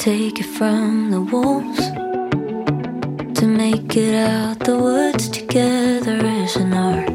take it from the wolves. To make it out the woods together is an art.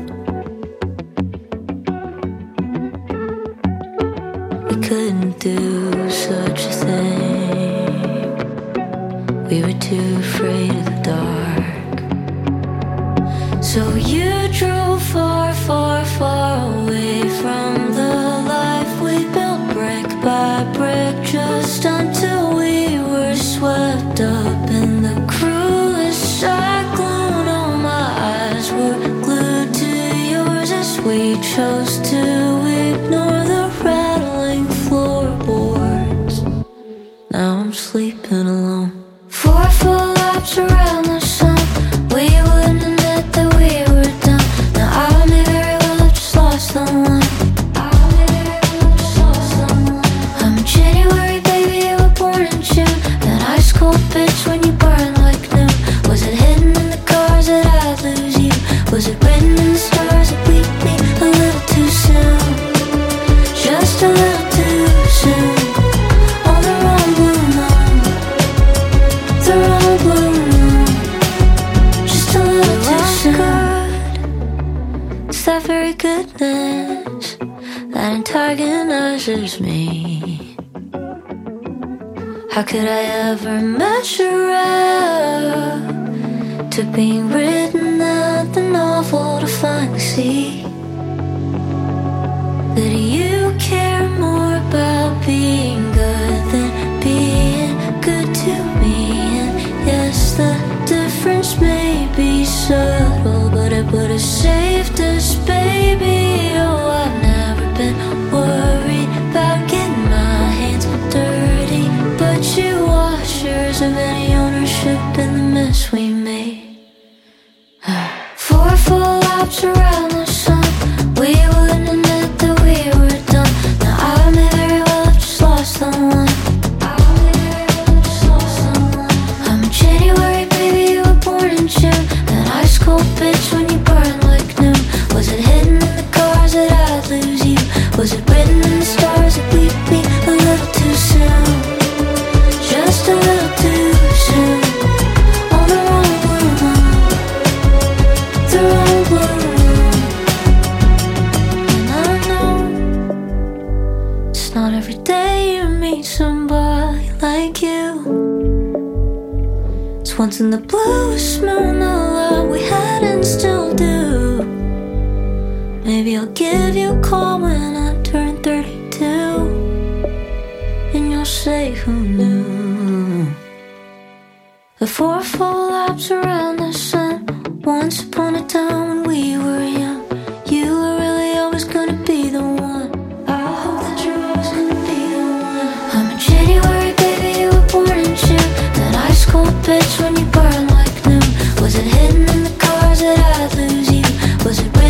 We couldn't do such a thing. We were too afraid of the dark. So you drove far, far, far away from the life we built brick by brick, just until we were swept up in the cruelest cyclone. All my eyes were glued to yours as we chose to ignore the rattling floorboards. Now I'm sleeping alone. 4 full laps around the sun. We wouldn't admit that we were done. Now I may very well have just lost the one. I'm a January baby, you were born in June. That ice cold bitch when you burn like noon. Was it hidden in the cars that I'd lose you? Was it written in the stars that we'd meet a little too soon? Just a little too soon. On the wrong blue moon. The wrong blue moon. Just a little too soon. It's that very goodness that antagonizes me. How could I ever measure up to being written out the novel to finally see that you care more about being good than being good to me? And yes, the difference may be subtle, but it would have saved us, baby. Oh, I've never been worried about getting my hands dirty, but you wash yours of any ownership in the mess we made. 4 full laps around the sun. We wouldn't admit that we were done. Now I may very well have just lost the one. I'm a January baby, you were born in June. That ice cold bitch when you burn like noon. Was it hidden in the cars that I'd lose you? Was it written in the stars that we'd meet a little too soon? Just a little too soon. On the wrong blue moon. The wrong blue moon. And I know it's not every day you meet somebody like you. It's once in the bluest moon of love we had and still do. Maybe I'll give you a call when I turn 32, and you'll say, who knew? The 4 full laps around the sun. Once upon a time when we were young, you were really always gonna be the one. I hope that you're always gonna be the one. I'm a January baby, you were born in June. That ice cold bitch when you burn like noon. Was it hidden in the cars that I'd lose you? Was it